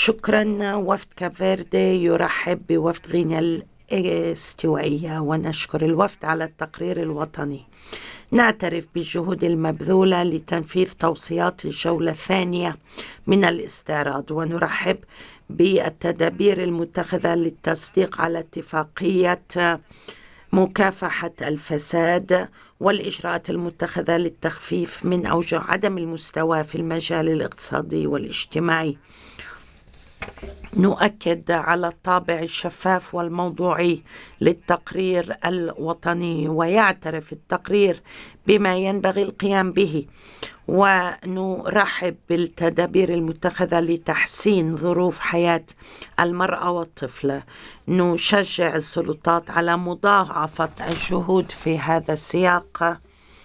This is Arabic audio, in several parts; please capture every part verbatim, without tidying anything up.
شكرا. وفد كافيردي يرحب بوفد غينيا الاستوائية، ونشكر الوفد على التقرير الوطني. نعترف بالجهود المبذولة لتنفيذ توصيات الجولة الثانية من الاستعراض، ونرحب بالتدابير المتخذة للتصديق على اتفاقية مكافحة الفساد والإجراءات المتخذة للتخفيف من أوجه عدم المستوى في المجال الاقتصادي والاجتماعي. نؤكد على الطابع الشفاف والموضوعي للتقرير الوطني، ويعترف التقرير بما ينبغي القيام به، ونرحب بالتدابير المتخذة لتحسين ظروف حياة المرأة والطفل. نشجع السلطات على مضاعفة الجهود في هذا السياق،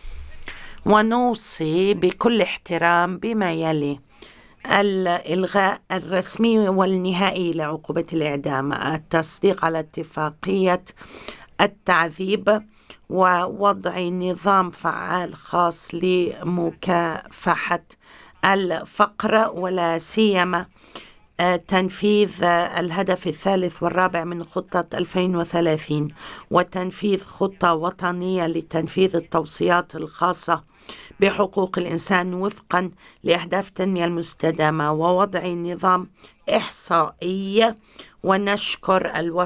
ونوصي بكل احترام بما يلي: الإلغاء الرسمي والنهائي لعقوبة الإعدام، التصديق على اتفاقية التعذيب، ووضع نظام فعال خاص لمكافحة الفقر، ولا سيما تنفيذ الهدف الثالث والرابع من خطة ألفين وثلاثين، وتنفيذ خطة وطنية لتنفيذ التوصيات الخاصة بحقوق الإنسان وفقا لأهداف التنمية المستدامة، ووضع نظام إحصائي. ونشكر الوفد